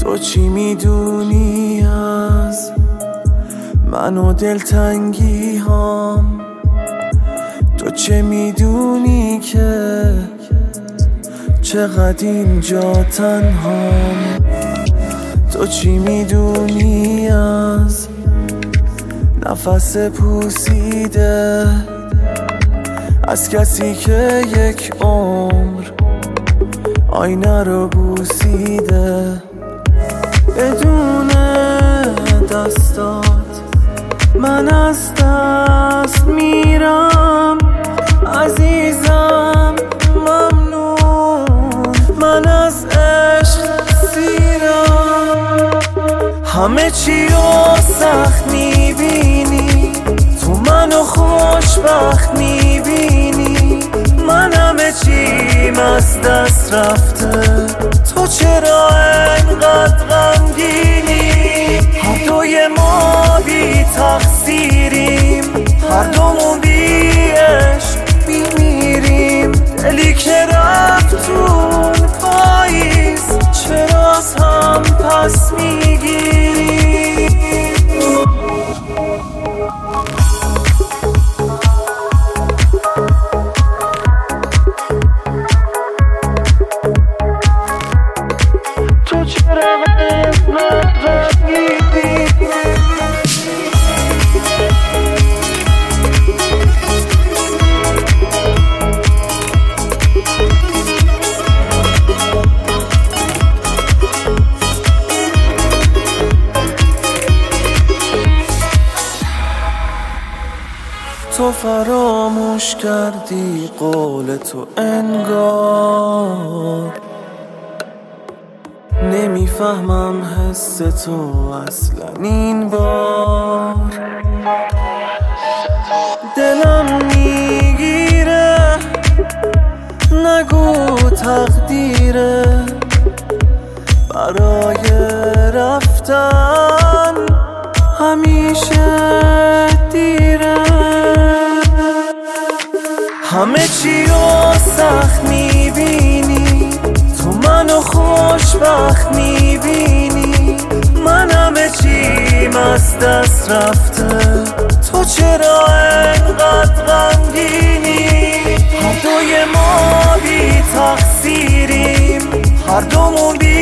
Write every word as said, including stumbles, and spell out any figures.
تو چی میدونی از من و دلتنگی هام؟ تو چه میدونی که چقدر اینجا تنهام؟ تو چی میدونی از نفس پوسیده از کسی که یک عمر آینه رو بوسیده؟ بدون دستات من از دست میرم عزیزم، ممنون من از عشق سیرم. همه چی رو سخت میبینی، تو منو خوشبخت میبینی، من همه چیم از دست رفته، تو چرا انقدر غمگینی؟ هر دوی ما بی تقصیریم، هر دومون بی عشق میمیریم. دلی که رفتون پاییز چرا از هم پس میگیریم؟ تو چرا تو فراموش کردی قول تو انگار، نمیفهمم حس تو اصلا این بار. دلم میگیره نگو تقدیره، برای رفتن همیشه دیره. همه چی رو سخت میبینی، تو منو خوشبخت میبینی، من همه چیم از دست رفته، تو چرا انقدر غمگینی؟ هر دوی ما بی تقصیریم، هر دومون بی